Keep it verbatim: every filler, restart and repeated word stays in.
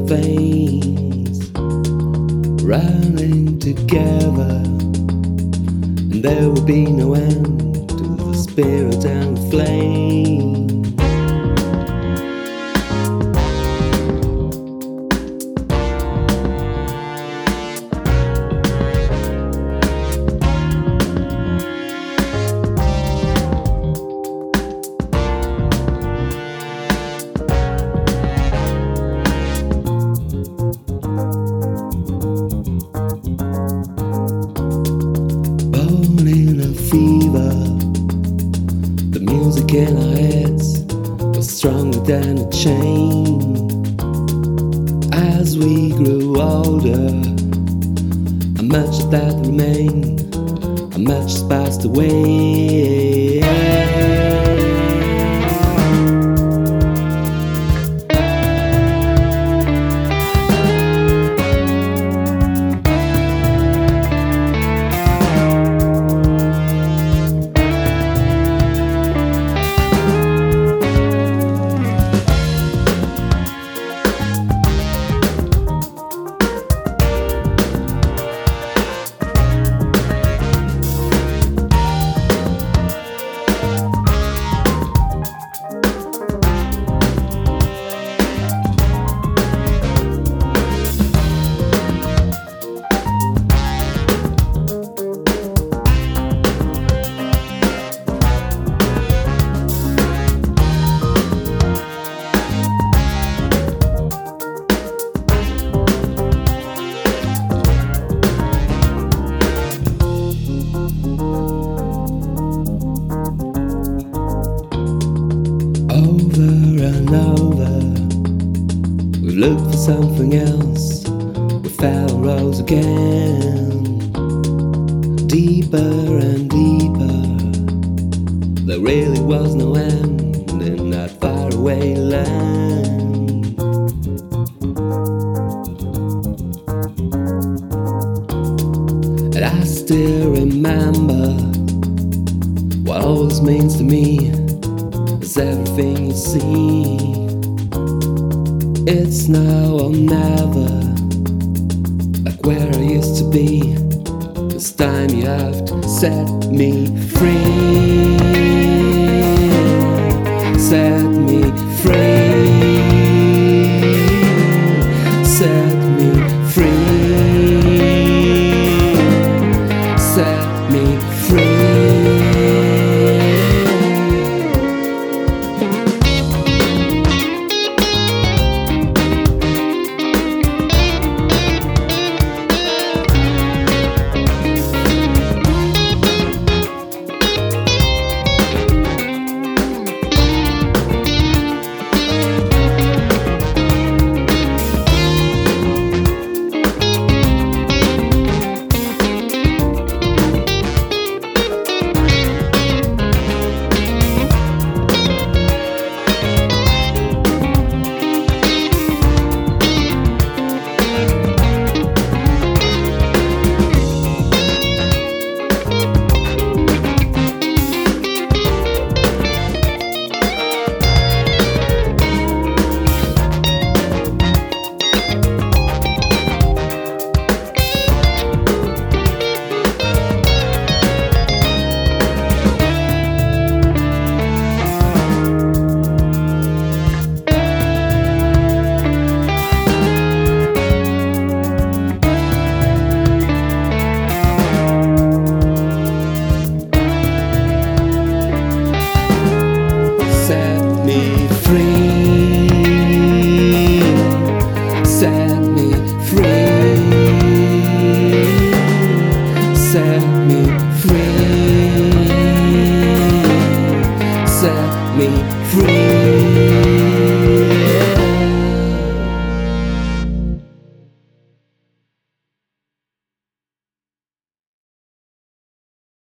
veins running together, and there will be no end to the spirit and the flame. Fever, the music in our heads was stronger than a chain. As we grew older, how much of that remained, how much has passed away. Over, we looked for something else, we fell and rose again, deeper and deeper. There really was no end in that faraway land. And I still remember what all this means to me. It's everything you see. It's now or never, like where I used to be. This time you have to set me free. Set me free. Set me free. Set me free. Set me free. Set me free. Set me free.